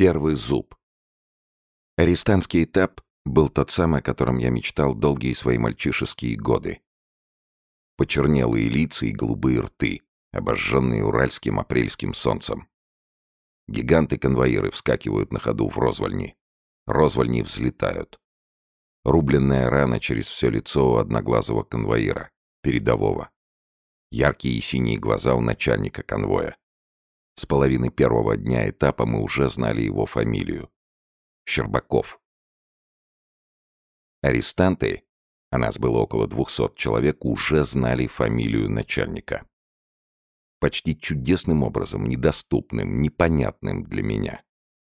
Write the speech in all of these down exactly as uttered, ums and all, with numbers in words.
Первый зуб. Арестантский этап был тот самый, о котором я мечтал долгие свои мальчишеские годы. Почернелые лица и голубые рты, обожженные уральским апрельским солнцем. Гиганты-конвоиры вскакивают на ходу в розвальни. Розвальни взлетают. Рубленная рана через все лицо у одноглазого конвоира, передового. Яркие и синие глаза у начальника конвоя. С половины первого дня этапа мы уже знали его фамилию. Щербаков. Арестанты, а нас было около двухсот человек, уже знали фамилию начальника. Почти чудесным образом, недоступным, непонятным для меня.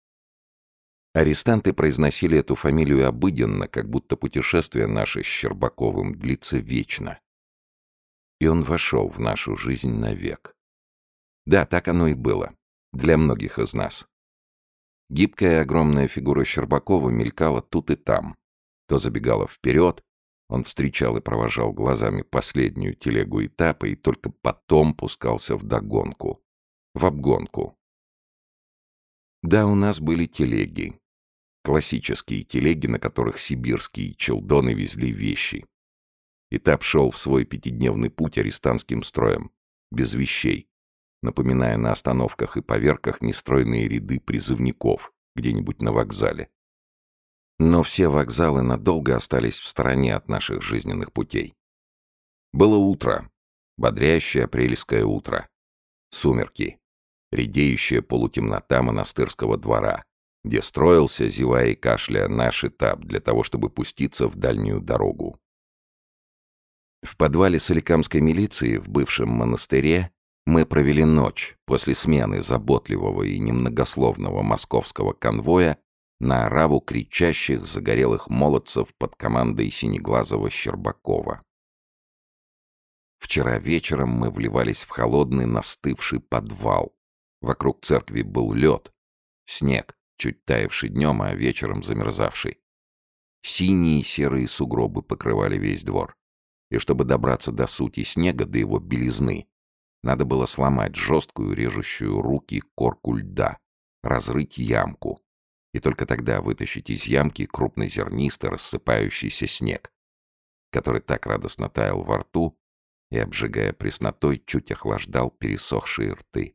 Арестанты произносили эту фамилию обыденно, как будто путешествие наше с Щербаковым длится вечно. И он вошел в нашу жизнь навек. Да, так оно и было. Для многих из нас. Гибкая огромная фигура Щербакова мелькала тут и там. То забегала вперед, он встречал и провожал глазами последнюю телегу этапа и только потом пускался вдогонку, в обгонку. Да, у нас были телеги. Классические телеги, на которых сибирские челдоны везли вещи. Этап шел в свой пятидневный путь арестантским строем, без вещей, напоминая на остановках и поверках нестройные ряды призывников где-нибудь на вокзале. Но все вокзалы надолго остались в стороне от наших жизненных путей. Было утро, бодрящее апрельское утро, сумерки, редеющая полутемнота монастырского двора, где строился, зевая и кашляя, наш этап для того, чтобы пуститься в дальнюю дорогу. В подвале соликамской милиции в бывшем монастыре мы провели ночь после смены заботливого и немногословного московского конвоя на ораву кричащих загорелых молодцев под командой синеглазого Щербакова. Вчера вечером мы вливались в холодный настывший подвал. Вокруг церкви был лед, снег, чуть таявший днем, а вечером замерзавший. Синие и серые сугробы покрывали весь двор. И чтобы добраться до сути снега, до его белизны, надо было сломать жесткую, режущую руки корку льда, разрыть ямку, и только тогда вытащить из ямки крупнозернистый рассыпающийся снег, который так радостно таял во рту и, обжигая преснотой, чуть охлаждал пересохшие рты.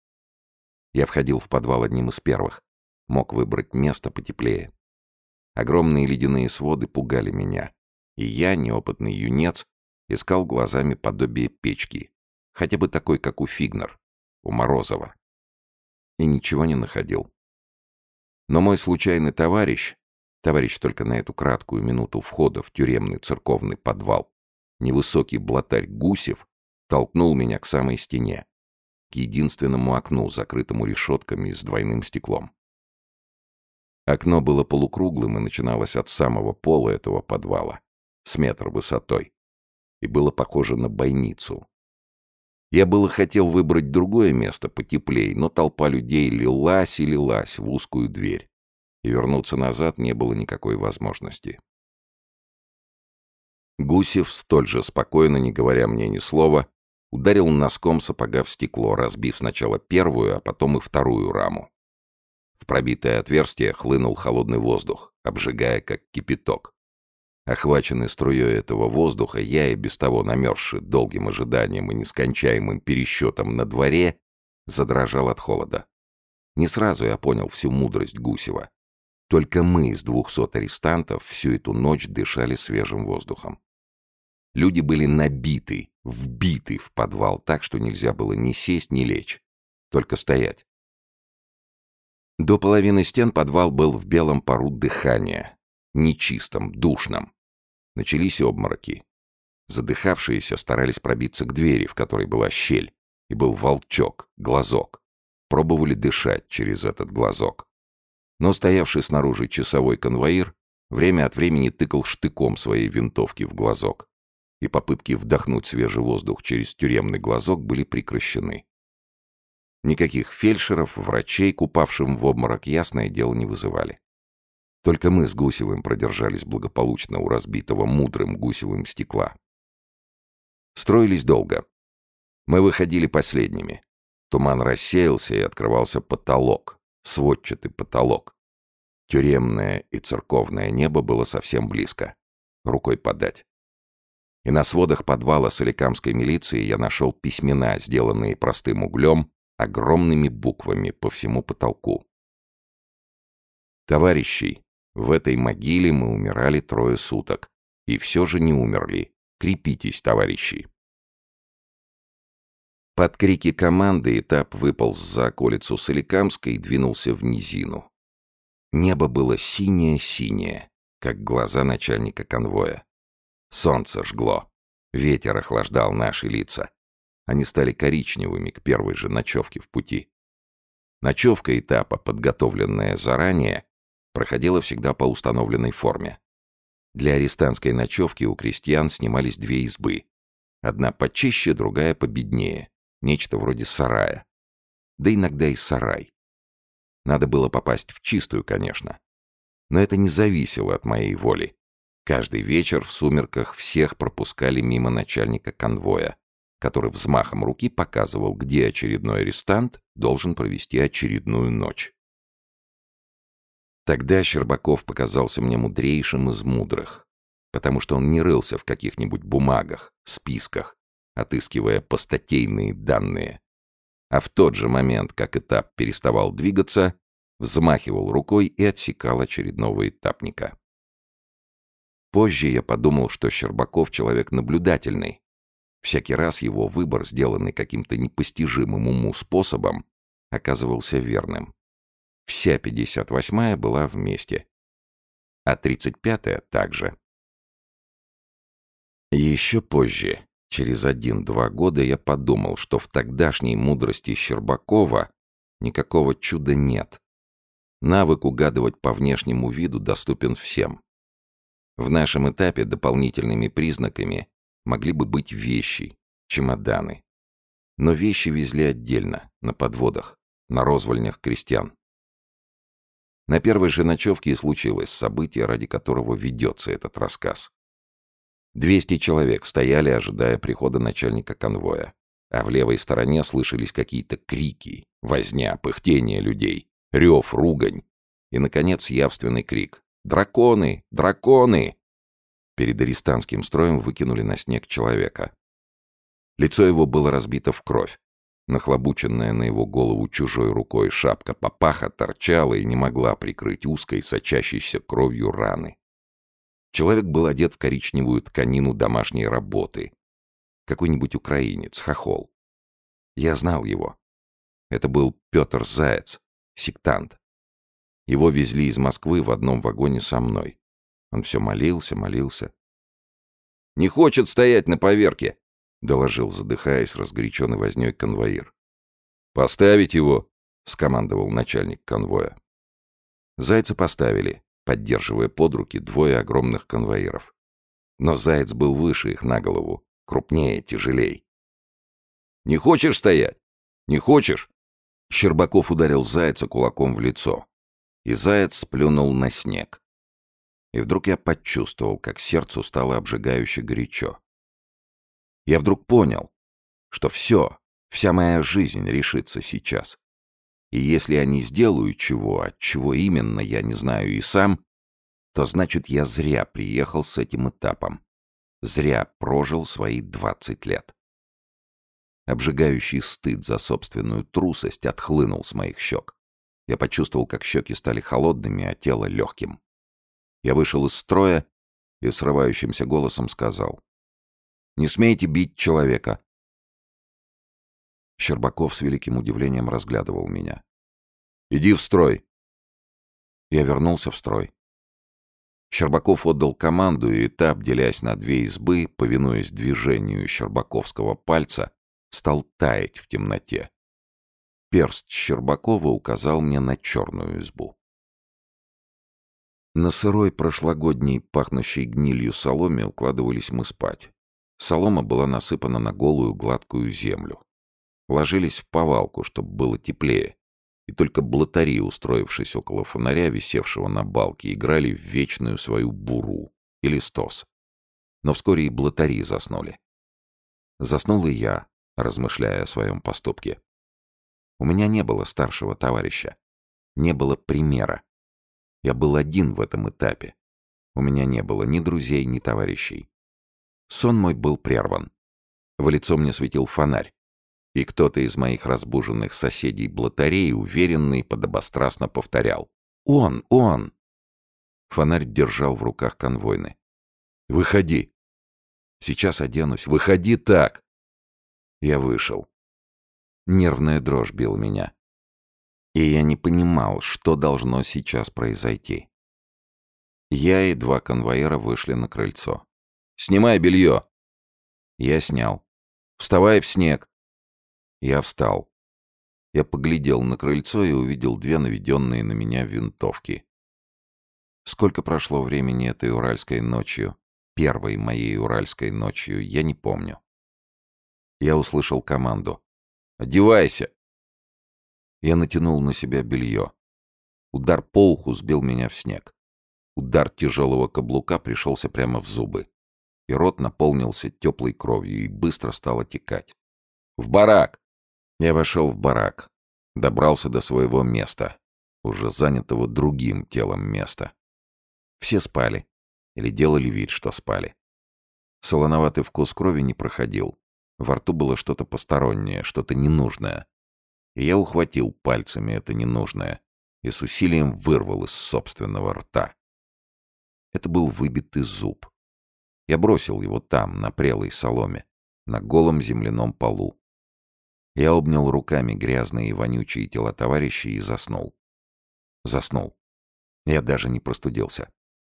Я входил в подвал одним из первых, мог выбрать место потеплее. Огромные ледяные своды пугали меня, и я, неопытный юнец, искал глазами подобие печки, хотя бы такой, как у Фигнер, у Морозова. И ничего не находил. Но мой случайный товарищ, товарищ только на эту краткую минуту входа в тюремный церковный подвал, невысокий блатарь Гусев, толкнул меня к самой стене, к единственному окну, закрытому решетками с двойным стеклом. Окно было полукруглым и начиналось от самого пола этого подвала, с метр высотой, и было похоже на бойницу. Я было хотел выбрать другое место потеплее, но толпа людей лилась и лилась в узкую дверь, и вернуться назад не было никакой возможности. Гусев, столь же спокойно, не говоря мне ни слова, ударил носком сапога в стекло, разбив сначала первую, а потом и вторую раму. В пробитое отверстие хлынул холодный воздух, обжигая как кипяток. Охваченный струей этого воздуха, я и без того намерзший долгим ожиданием и нескончаемым пересчетом на дворе, задрожал от холода. Не сразу я понял всю мудрость Гусева. Только мы из двухсот арестантов всю эту ночь дышали свежим воздухом. Люди были набиты, вбиты в подвал так, что нельзя было ни сесть, ни лечь, только стоять. До половины стен подвал был в белом пару дыхания, нечистом, душном. Начались обмороки. Задыхавшиеся старались пробиться к двери, в которой была щель, и был волчок, глазок. Пробовали дышать через этот глазок. Но стоявший снаружи часовой конвоир время от времени тыкал штыком своей винтовки в глазок, и попытки вдохнуть свежий воздух через тюремный глазок были прекращены. Никаких фельдшеров, врачей, купавшим в обморок, ясное дело, не вызывали. Только мы с Гусевым продержались благополучно у разбитого мудрым Гусевым стекла. Строились долго. Мы выходили последними. Туман рассеялся, и открывался потолок, сводчатый потолок. Тюремное и церковное небо было совсем близко. Рукой подать. И на сводах подвала соликамской милиции я нашел письмена, сделанные простым углем, огромными буквами по всему потолку. «Товарищи, в этой могиле мы умирали трое суток. И все же не умерли. Крепитесь, товарищи!» Под крики команды этап выполз за околицу Соликамской и двинулся в низину. Небо было синее-синее, как глаза начальника конвоя. Солнце жгло. Ветер охлаждал наши лица. Они стали коричневыми к первой же ночевке в пути. Ночевка этапа, подготовленная заранее, проходила всегда по установленной форме. Для арестантской ночевки у крестьян снимались две избы. Одна почище, другая победнее. Нечто вроде сарая. Да иногда и сарай. Надо было попасть в чистую, конечно. Но это не зависело от моей воли. Каждый вечер в сумерках всех пропускали мимо начальника конвоя, который взмахом руки показывал, где очередной арестант должен провести очередную ночь. Тогда Щербаков показался мне мудрейшим из мудрых, потому что он не рылся в каких-нибудь бумагах, списках, отыскивая постатейные данные, а в тот же момент, как этап переставал двигаться, взмахивал рукой и отсекал очередного этапника. Позже я подумал, что Щербаков человек наблюдательный. Всякий раз его выбор, сделанный каким-то непостижимым уму способом, оказывался верным. Вся пятьдесят восьмая была вместе, а тридцать пятая также. Еще позже, через один-два года, я подумал, что в тогдашней мудрости Щербакова никакого чуда нет. Навык угадывать по внешнему виду доступен всем. В нашем этапе дополнительными признаками могли бы быть вещи, чемоданы. Но вещи везли отдельно, на подводах, на розвольнях крестьян. На первой же ночевке и случилось событие, ради которого ведется этот рассказ. Двести человек стояли, ожидая прихода начальника конвоя, а в левой стороне слышались какие-то крики, возня, пыхтение людей, рев, ругань и, наконец, явственный крик: «Драконы! Драконы!» Перед арестантским строем выкинули на снег человека. Лицо его было разбито в кровь. Нахлобученная на его голову чужой рукой шапка папаха торчала и не могла прикрыть узкой, сочащейся кровью раны. Человек был одет в коричневую тканину домашней работы. Какой-нибудь украинец, хохол. Я знал его. Это был Петр Заяц, сектант. Его везли из Москвы в одном вагоне со мной. Он все молился, молился. «Не хочет стоять на поверке!» — доложил, задыхаясь, разгоряченный вознёй конвоир. «Поставить его!» — скомандовал начальник конвоя. Зайца поставили, поддерживая под руки двое огромных конвоиров. Но Заяц был выше их на голову, крупнее, тяжелей. «Не хочешь стоять? Не хочешь?» Щербаков ударил Зайца кулаком в лицо. И Заяц сплюнул на снег. И вдруг я почувствовал, как сердцу стало обжигающе горячо. Я вдруг понял, что все, вся моя жизнь решится сейчас. И если я не сделаю чего, от чего именно, я не знаю и сам, то значит, я зря приехал с этим этапом. Зря прожил свои двадцать лет. Обжигающий стыд за собственную трусость отхлынул с моих щек. Я почувствовал, как щеки стали холодными, а тело легким. Я вышел из строя и срывающимся голосом сказал: «Не смейте бить человека». Щербаков с великим удивлением разглядывал меня. «Иди в строй». Я вернулся в строй. Щербаков отдал команду, и этап, делясь на две избы, повинуясь движению щербаковского пальца, стал таять в темноте. Перст Щербакова указал мне на черную избу. На сырой прошлогодней, пахнущей гнилью соломе укладывались мы спать. Солома была насыпана на голую гладкую землю. Ложились в повалку, чтобы было теплее, и только блатари, устроившись около фонаря, висевшего на балке, играли в вечную свою буру или стос. Но вскоре и блатари заснули. Заснул и я, размышляя о своем поступке. У меня не было старшего товарища. Не было примера. Я был один в этом этапе. У меня не было ни друзей, ни товарищей. Сон мой был прерван. В лицо мне светил фонарь. И кто-то из моих разбуженных соседей-блатарей уверенно и подобострастно повторял: «Он! Он!» Фонарь держал в руках конвойный. «Выходи!» «Сейчас оденусь. Выходи так!» Я вышел. Нервная дрожь била меня. И я не понимал, что должно сейчас произойти. Я и два конвоира вышли на крыльцо. «Снимай белье!» Я снял. «Вставай в снег!» Я встал. Я поглядел на крыльцо и увидел две наведенные на меня винтовки. Сколько прошло времени этой уральской ночью, первой моей уральской ночью, я не помню. Я услышал команду: «Одевайся!» Я натянул на себя белье. Удар по уху сбил меня в снег. Удар тяжелого каблука пришелся прямо в зубы. И рот наполнился теплой кровью и быстро стал отекать. «В барак!» Я вошел в барак. Добрался до своего места, уже занятого другим телом места. Все спали. Или делали вид, что спали. Солоноватый вкус крови не проходил. Во рту было что-то постороннее, что-то ненужное. И я ухватил пальцами это ненужное и с усилием вырвал из собственного рта. Это был выбитый зуб. Я бросил его там, на прелой соломе, на голом земляном полу. Я обнял руками грязные и вонючие тела товарищей и заснул. Заснул. Я даже не простудился.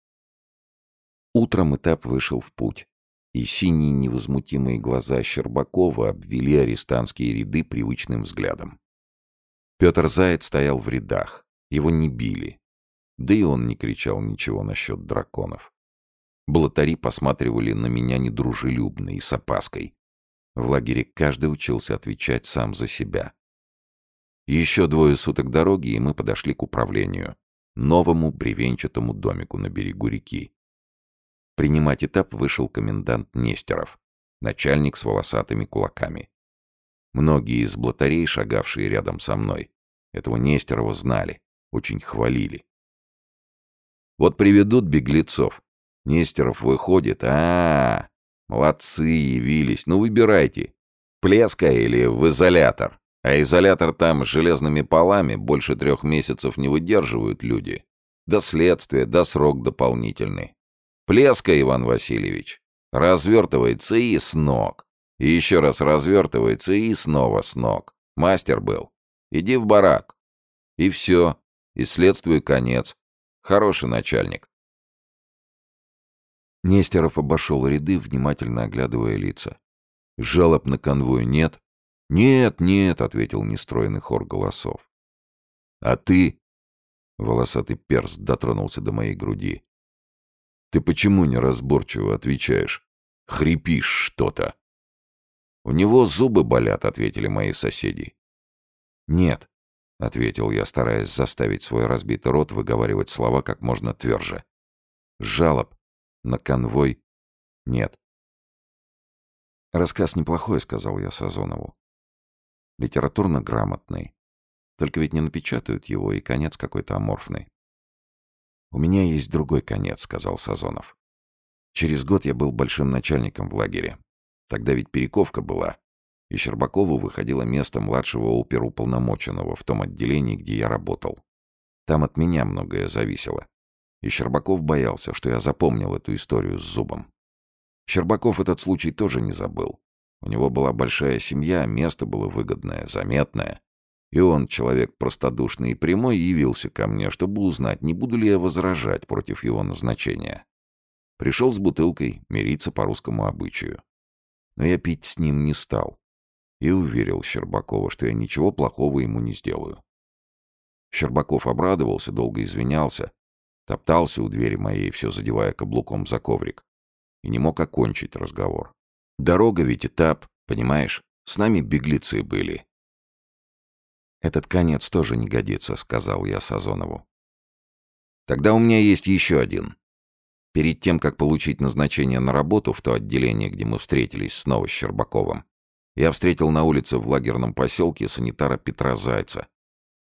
Утром этап вышел в путь, и синие невозмутимые глаза Щербакова обвели арестантские ряды привычным взглядом. Петр Заяц стоял в рядах. Его не били. Да и он не кричал ничего насчет драконов. Блатари посматривали на меня недружелюбно и с опаской. В лагере каждый учился отвечать сам за себя. Еще двое суток дороги, и мы подошли к управлению, новому бревенчатому домику на берегу реки. Принимать этап вышел комендант Нестеров, начальник с волосатыми кулаками. Многие из блатарей, шагавшие рядом со мной, этого Нестерова знали, очень хвалили. Вот приведут беглецов. Нестеров выходит: а, -а, -а молодцы, явились, ну выбирайте, Плеска или в изолятор. А изолятор там с железными полами больше трех месяцев не выдерживают люди. До следствия, до срок дополнительный. Плеска, Иван Васильевич, развертывается и с ног. И еще раз развертывается и снова с ног. Мастер был. Иди в барак. И все. И следствию конец. Хороший начальник. Нестеров обошел ряды, внимательно оглядывая лица. «Жалоб на конвой нет?» «Нет, нет», — ответил нестройный хор голосов. «А ты?» — волосатый перст дотронулся до моей груди. «Ты почему неразборчиво отвечаешь? Хрипишь что-то». «У него зубы болят», — ответили мои соседи. «Нет», — ответил я, стараясь заставить свой разбитый рот выговаривать слова как можно тверже. «Жалоб на конвой нет». «Рассказ неплохой», — сказал я Сазонову. «Литературно грамотный. Только ведь не напечатают его, и конец какой-то аморфный». «У меня есть другой конец», — сказал Сазонов. «Через год я был большим начальником в лагере. Тогда ведь перековка была, и Щербакову выходило место младшего оперуполномоченного в том отделении, где я работал. Там от меня многое зависело. И Щербаков боялся, что я запомнил эту историю с зубом. Щербаков этот случай тоже не забыл. У него была большая семья, место было выгодное, заметное. И он, человек простодушный и прямой, явился ко мне, чтобы узнать, не буду ли я возражать против его назначения. Пришел с бутылкой мириться по русскому обычаю. Но я пить с ним не стал. И уверил Щербакова, что я ничего плохого ему не сделаю. Щербаков обрадовался, долго извинялся, топтался у двери моей, все задевая каблуком за коврик. И не мог окончить разговор. Дорога ведь этап, понимаешь? С нами беглецы были. «Этот конец тоже не годится», — сказал я Сазонову. «Тогда у меня есть еще один. Перед тем, как получить назначение на работу в то отделение, где мы встретились снова с Щербаковым, я встретил на улице в лагерном поселке санитара Петра Зайца.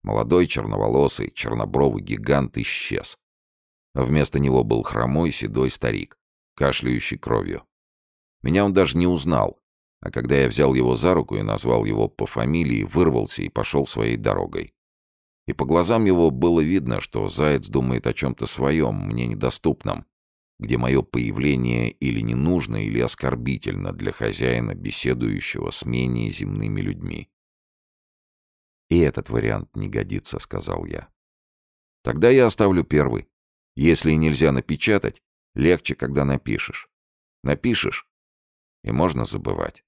Молодой, черноволосый, чернобровый гигант исчез. Вместо него был хромой, седой старик, кашляющий кровью. Меня он даже не узнал, а когда я взял его за руку и назвал его по фамилии, вырвался и пошел своей дорогой. И по глазам его было видно, что заяц думает о чем-то своем, мне недоступном, где мое появление или не нужно, или оскорбительно для хозяина, беседующего с менее земными людьми. «И этот вариант не годится», — сказал я. «Тогда я оставлю первый. Если нельзя напечатать, легче, когда напишешь. Напишешь, и можно забывать».